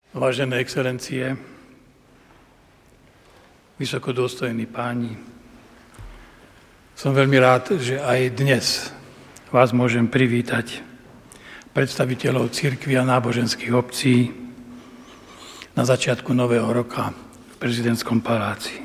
Vážené excelencie, vysokodôstojní páni, som veľmi rád, že aj dnes vás môžem privítať, predstaviteľov cirkvi a náboženských obcí, na začiatku nového roka v prezidentskom paláci.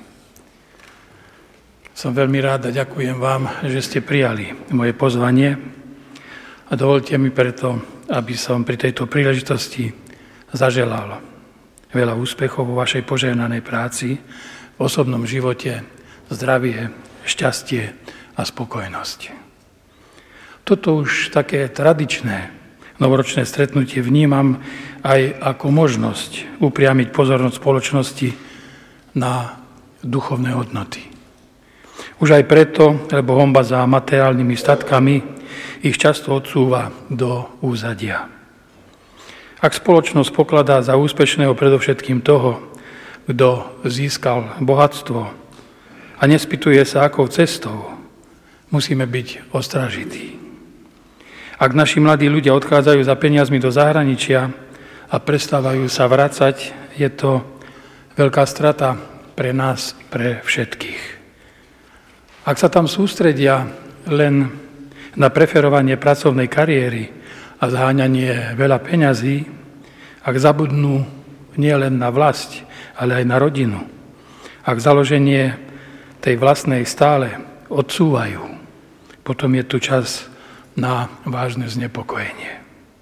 Som veľmi rád a ďakujem vám, že ste prijali moje pozvanie a dovolte mi preto, aby som pri tejto príležitosti zaželal veľa úspechov vo vašej požehnanej práci, v osobnom živote, zdravie, šťastie a spokojnosť. Toto už také tradičné novoročné stretnutie vnímam aj ako možnosť upriamiť pozornosť spoločnosti na duchovné hodnoty. Už aj preto, lebo honba za materiálnymi statkami ich často odsúva do úzadia. Ak spoločnosť pokladá za úspešného predovšetkým toho, kto získal bohatstvo a nespýtuje sa, akou cestou, musíme byť ostražití. Ak naši mladí ľudia odchádzajú za peniazmi do zahraničia a prestávajú sa vracať, je to veľká strata pre nás, pre všetkých. Ak sa tam sústredia len na preferovanie pracovnej kariéry a zháňanie veľa peňazí, ak zabudnú nielen na vlast, ale aj na rodinu, ak založenie tej vlastnej stále odsúvajú, potom je tu čas na vážne znepokojenie.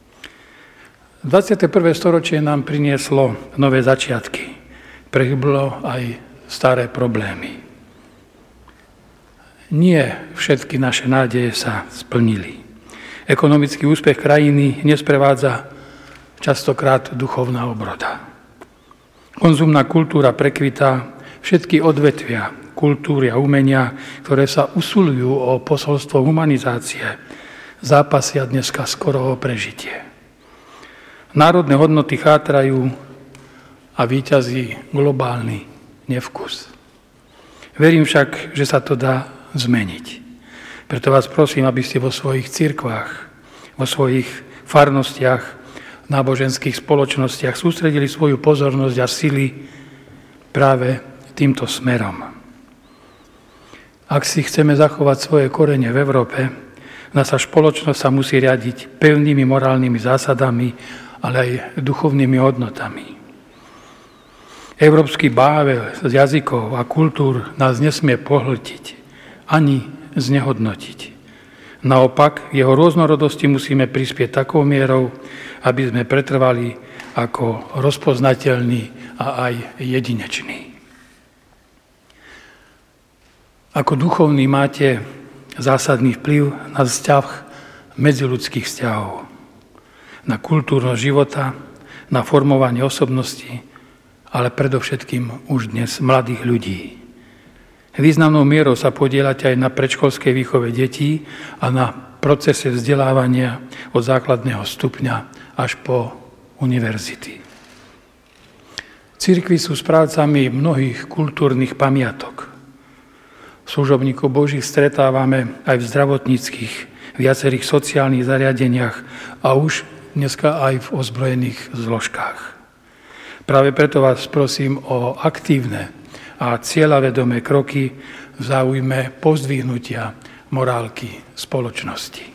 21. storočie nám prinieslo nové začiatky, prehĺbilo aj staré problémy. Nie všetky naše nádeje sa splnili. Ekonomický úspech krajiny nesprevádza častokrát duchovná obroda. Konzumná kultúra prekvitá, všetky odvetvia kultúry a umenia, ktoré sa usilujú o posolstvo humanizácie, zápasia dneska skoro o prežitie. Národné hodnoty chátrajú a víťazí globálny nevkus. Verím však, že sa to dá zmeniť. Preto vás prosím, aby ste vo svojich cirkvách, vo svojich farnostiach, náboženských spoločnostiach sústredili svoju pozornosť a sily práve týmto smerom. Ak si chceme zachovať svoje korene v Európe, naša spoločnosť sa musí riadiť pevnými morálnymi zásadami, ale aj duchovnými hodnotami. Európsky bável z jazykov a kultúr nás nesmie pohltiť ani znehodnotiť. Naopak, jeho rôznorodosti musíme prispieť takou mierou, aby sme pretrvali ako rozpoznateľní a aj jedinečný. Ako duchovní máte zásadný vplyv na vzťah medziľudských vzťahov, na kultúrnosť života, na formovanie osobnosti, ale predovšetkým už dnes mladých ľudí. Významnou mierou sa podieľate aj na predškolskej výchove detí a na procese vzdelávania od základného stupňa až po univerzity. Cirkvi sú správcami mnohých kultúrnych pamiatok. Služobníkov Božích stretávame aj v zdravotníckych, viacerých sociálnych zariadeniach a už dneska aj v ozbrojených zložkách. Práve preto vás prosím o aktívne a cieľavedomé kroky v záujme pozdvihnutia morálky spoločnosti.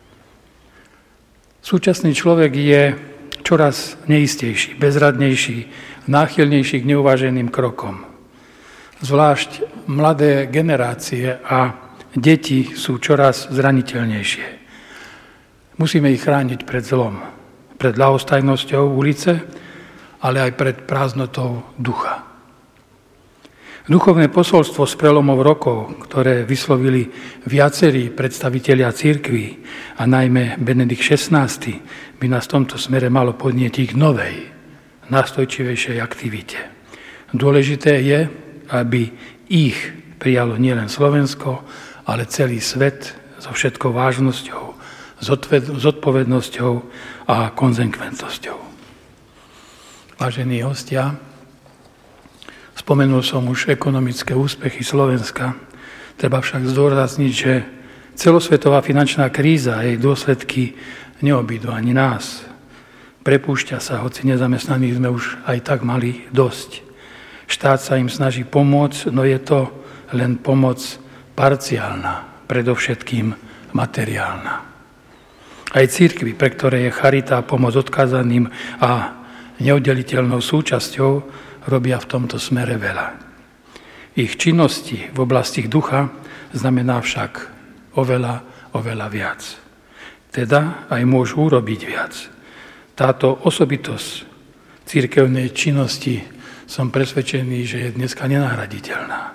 Súčasný človek je čoraz neistejší, bezradnejší, náchylnejší k neuváženým krokom. Zvlášť mladé generácie a deti sú čoraz zraniteľnejšie. Musíme ich chrániť pred zlom, pred ľahostajnosťou ulice, ale aj pred prázdnotou ducha. Duchovné posolstvo z prelomov rokov, ktoré vyslovili viacerí predstavitelia cirkví a najmä Benedikt XVI, by nás v tomto smere malo podnietiť k novej, nástojčivejšej aktivite. Dôležité je, aby ich prijalo nielen Slovensko, ale celý svet so všetkou vážnosťou, zodpovednosťou a konzekventnosťou. Vážení hostia, spomenul som už ekonomické úspechy Slovenska. Treba však zdôrazniť, že celosvetová finančná kríza a jej dôsledky neobídu ani nás. prepúšťa sa, hoci nezamestnaných sme už aj tak mali dosť. Štát sa im snaží pomôcť, no je to len pomoc parciálna, predovšetkým materiálna. Aj cirkvi, pre ktoré je charita a pomoc odkázaným a neoddeliteľnou súčasťou, robia v tomto smere veľa. Ich činnosti v oblasti ducha znamená však oveľa viac. Teda aj môžu urobiť viac. Táto osobitosť cirkevnej činnosti som presvedčený, že je dneska nenahraditeľná.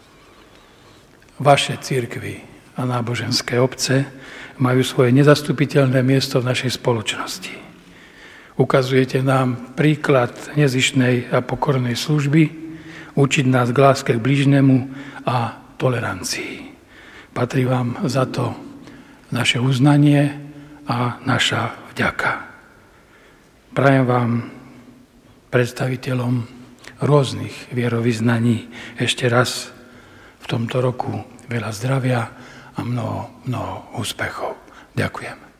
Vaše cirkvi a náboženské obce majú svoje nezastupiteľné miesto v našej spoločnosti. Ukazujete nám príklad nezištnej a pokornej služby, učiť nás k láske k blížnemu a tolerancii. Patrí vám za to naše uznanie a naša vďaka. Prajem vám, predstaviteľom rôznych vierovyznaní, ešte raz v tomto roku veľa zdravia a mnoho úspechov. Ďakujem.